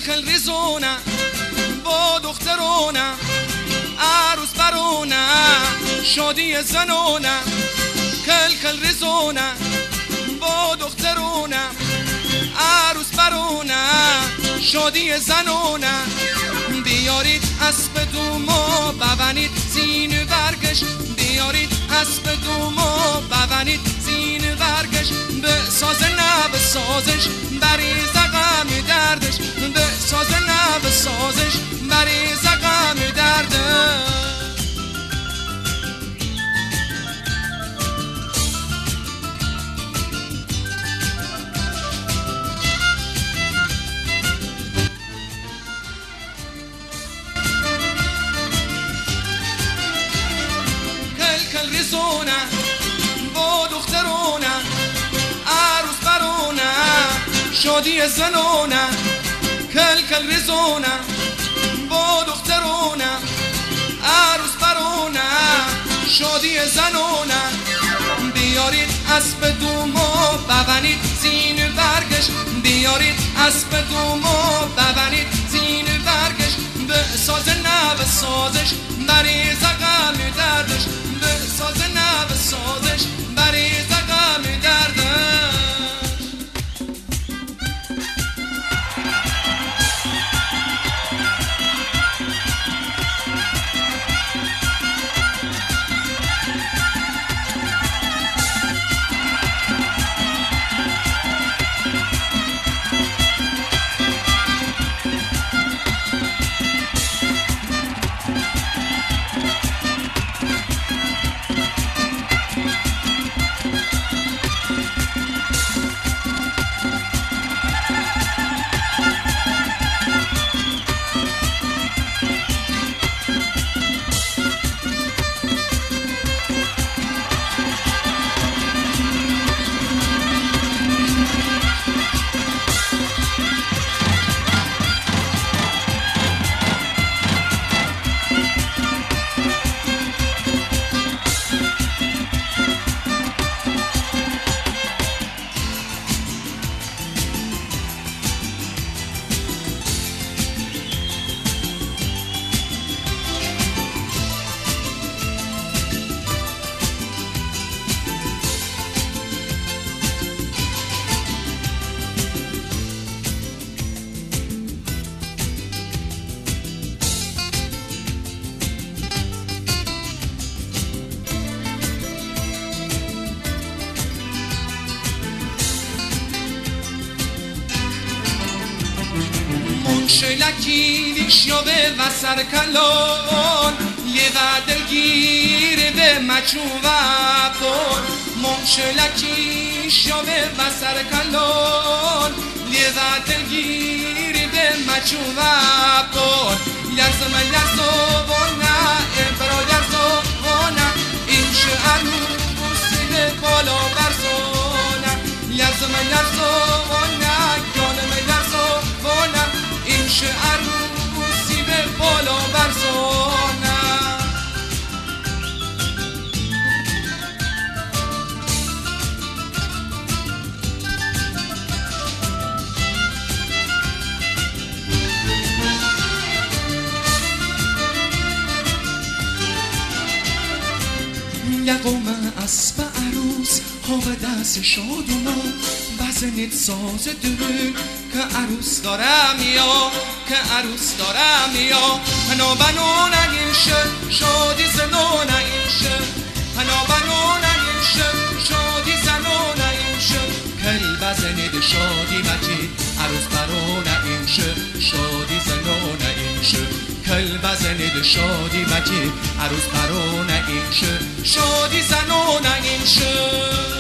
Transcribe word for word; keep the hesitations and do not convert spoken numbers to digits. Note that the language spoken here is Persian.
کل ریزونه با دخترونه عروس برونه شادی زنونه کل کل ریزونه با دخترونه عروس برونه شادی زنونه بیارید اسب دومو ببنید زین برگش بیارید اسب دومو ببنید زین برگش به ساز نه به سازش بریز غم دردش به ساز نه به سازش بریز غم دردش ریزونه با دخترونه عروس برونه شادی زنونه کل کل ریزونه با دخترونه عروس برونه شادی زنونه بیارید اسب دومو ببنید زین برگش بیارید اسب دومو ببنید زین برگش به ساز نه به سازش بریز غم دردش به ساز نه به سازش بریز غم دردش شلکی دیشیابه و سرکلان یه دلگیر به مچوبه کن من شلکی شیابه و سرکلان یه دلگیر به مچوبه کن لرزم لرزوانه برادر زوانه این شعر موسیقی بالا برزانه لرزم لرزوانه جانم لرزوانه این شعر موسیقی بالا برزانه یقوم اسب عروس ها به دست شادونا بزنید ساز درون که عروس دارم یا که عروس دارم یا هنا بنون این شه شادی زنون این شه هنا بنون این شه شادی زنون این شه کل بزنید شادی مجید عروس برون این شه شادی زنون این شه کل بزنید شادی مجید عروس برون این شه شادی زنون این شه